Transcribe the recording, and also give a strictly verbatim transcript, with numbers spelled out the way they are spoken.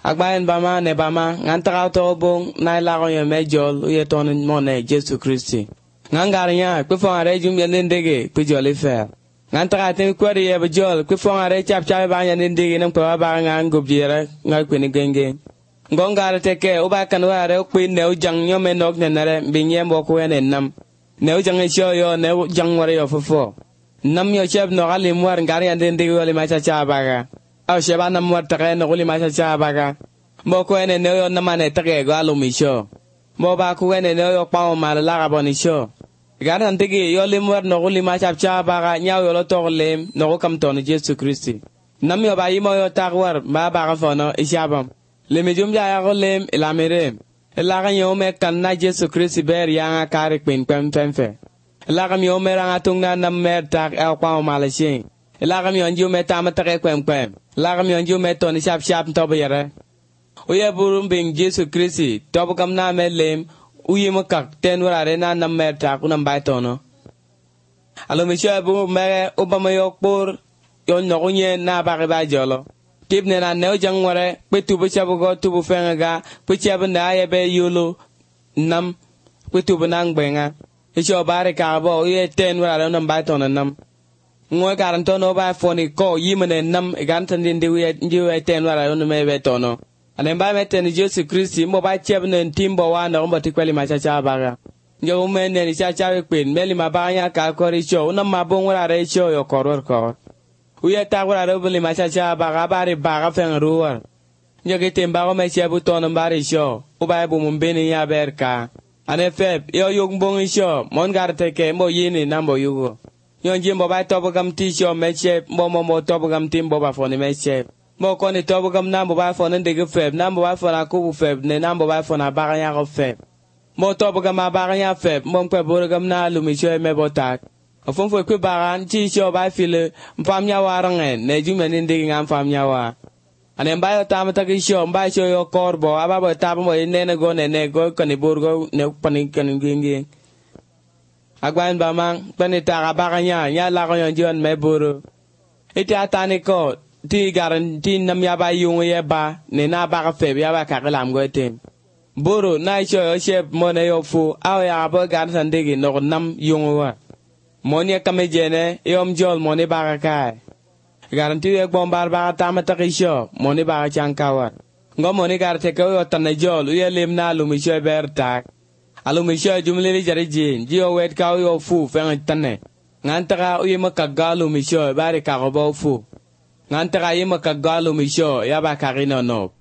Agbayen bama ne bama ngantaka to bong na la ko yo mejol uye ton mone Jesu Christi ngangarinya pe fon are jum yende ndege pe jole fer ngantaka ten kwari ye be jol pe fon are chap chap ba yende ndege nam ko ba nga ngobjira nga ko ni genge ngongare teke o ba kan ware ko ne o jang nyome nok ne nare binye mbo ko ene nam ne o jang sho yo ne o jang ware yo fofo nam yo chep no gali mwar ngari yende ndege wale ma cha cha baga aw sheba nam mwar ta no guli ma cha cha baga mo ko ene ne yo namane tege go alu mi sho mo ba ko ene ne yo pa ma la ga boni sho garan tege yo limwar no guli ma cha cha baga nyaw yo lo to lem no kam to no Jesu Christi nam yo ba yimo yo tagwar ba ba ga fono ishabam le me jum ja ya go lem ila mere la ga yo me kan na Jesu Christi ber ya nga kare pin pem temfe la ga mi yo me ra tung na nam mer tak el pa ma la shin la ga mi on ju me ta ma tege kwem kwem la ga mi on ju me to ni shap shap to be yare uye burum bing Jesu Christi tobu kam na melem uye makak ten warare na nam mer ta kunam bai tono alo mi sho bu mere obama yok por yon no kunye na ba ba jolo tip ne na ne jang ware pe tu bu chabu go tu bu fenga ga pe chabu na ye be yulu nam pe tu bu nang benga e sho bare ka bo uye ten warare nam bai tono nam ngoy garan tono ba foni ko yimene nam gan tan ndi uye ndi uye ten warare no me be tono anemba meten Jesu Christi mo ba chebne timbo wa na mbo tikweli ma cha cha baga njo mene ni cha cha pen meli ma ba nya ka kori cho na ma bon wala re cho yo koror ko uye ta wala re buli ma cha cha baga bare baga fen ruwa njo ke temba ko me chebu ton bare cho u ba bu mun beni ya berka ane feb yo yo bon cho mon gar te ke mo yini na mbo yugo njo jimbo ba to gam ti cho me che mo mo mo to gam timbo ba foni me che mo ko ni tobu gam nambo ba fo nan de feb nambo ba fo na ku feb ne nambo ba fo na ba ya ko feb mo tobu gam ba ya feb mo pe bo gam na lu mi che me botak afon fo ku ba ran ti cho ba file mpam nya warangen ne ju men ndi ngam fam nya wa ane ba yo tam ta ki sho ba cho yo korbo aba ba ta mo ne ne go ne ne go kan burgo ne pani kan ngi agwan ba man pani ta ba nya nya la ko yon jon me buru iti atani ko ti garanti nam ya ba yung ye ba ne na ba ka fe ya ba ka lam go tem boro na cho yo chef mo ne yo fu aw ya ba gan san de no nam yung wa mo ne ka me jene yom jol mo ne ba ka ka garanti ye bom bar ba ta ma ta ki sho mo ne ba ka chan ka wa ngo mo ne gar te ko yo tan ne jol ye lem na lu mi che ber ta alu mi che jumle li jare jin ji yo wet ka yo fu fe tan ne ngan ta ka uye ma ka galu mi che ba re ka go bo fu ngantaka yima ka galo misho yaba karino no